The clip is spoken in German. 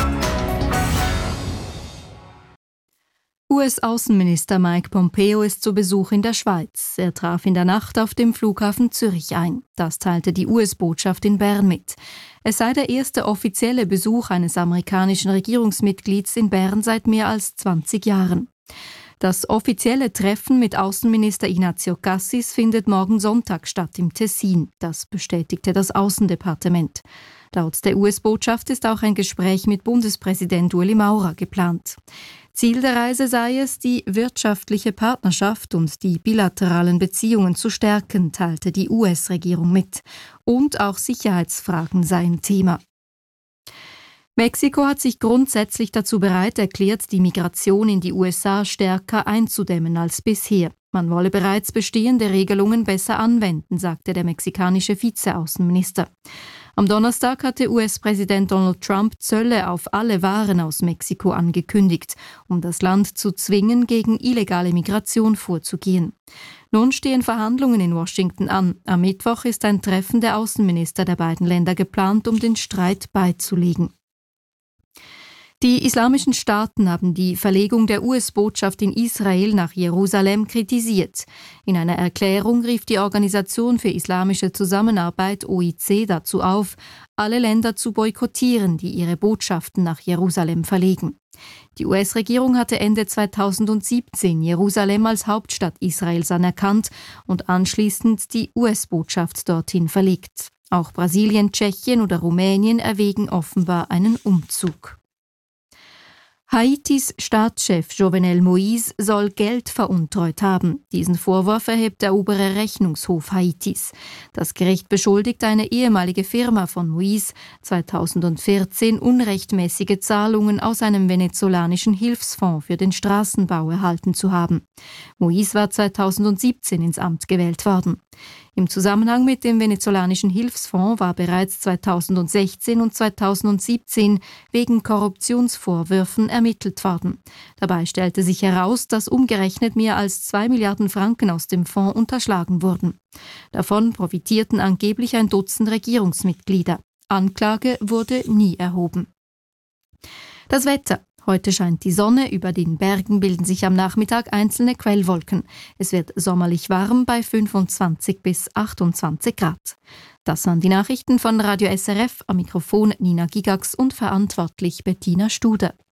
US-Außenminister Mike Pompeo ist zu Besuch in der Schweiz. Er traf in der Nacht auf dem Flughafen Zürich ein. Das teilte die US-Botschaft in Bern mit. Es sei der erste offizielle Besuch eines amerikanischen Regierungsmitglieds in Bern seit mehr als 20 Jahren. Das offizielle Treffen mit Außenminister Ignazio Cassis findet morgen Sonntag statt im Tessin. Das bestätigte das Außendepartement. Laut der US-Botschaft ist auch ein Gespräch mit Bundespräsident Ueli Maurer geplant. Ziel der Reise sei es, die wirtschaftliche Partnerschaft und die bilateralen Beziehungen zu stärken, teilte die US-Regierung mit. Und auch Sicherheitsfragen seien Thema. Mexiko hat sich grundsätzlich dazu bereit erklärt, die Migration in die USA stärker einzudämmen als bisher. Man wolle bereits bestehende Regelungen besser anwenden, sagte der mexikanische Vizeaußenminister. Am Donnerstag hatte US-Präsident Donald Trump Zölle auf alle Waren aus Mexiko angekündigt, um das Land zu zwingen, gegen illegale Migration vorzugehen. Nun stehen Verhandlungen in Washington an. Am Mittwoch ist ein Treffen der Außenminister der beiden Länder geplant, um den Streit beizulegen. Die islamischen Staaten haben die Verlegung der US-Botschaft in Israel nach Jerusalem kritisiert. In einer Erklärung rief die Organisation für islamische Zusammenarbeit OIC dazu auf, alle Länder zu boykottieren, die ihre Botschaften nach Jerusalem verlegen. Die US-Regierung hatte Ende 2017 Jerusalem als Hauptstadt Israels anerkannt und anschließend die US-Botschaft dorthin verlegt. Auch Brasilien, Tschechien oder Rumänien erwägen offenbar einen Umzug. Haitis Staatschef Jovenel Moïse soll Geld veruntreut haben. Diesen Vorwurf erhebt der obere Rechnungshof Haitis. Das Gericht beschuldigt eine ehemalige Firma von Moïse, 2014 unrechtmäßige Zahlungen aus einem venezolanischen Hilfsfonds für den Straßenbau erhalten zu haben. Moïse war 2017 ins Amt gewählt worden. Im Zusammenhang mit dem venezolanischen Hilfsfonds war bereits 2016 und 2017 wegen Korruptionsvorwürfen ermittelt worden. Dabei stellte sich heraus, dass umgerechnet mehr als 2 Milliarden Franken aus dem Fonds unterschlagen wurden. Davon profitierten angeblich ein Dutzend Regierungsmitglieder. Anklage wurde nie erhoben. Das Wetter. Heute scheint die Sonne, über den Bergen bilden sich am Nachmittag einzelne Quellwolken. Es wird sommerlich warm bei 25 bis 28 Grad. Das waren die Nachrichten von Radio SRF, am Mikrofon Nina Gigax und verantwortlich Bettina Studer.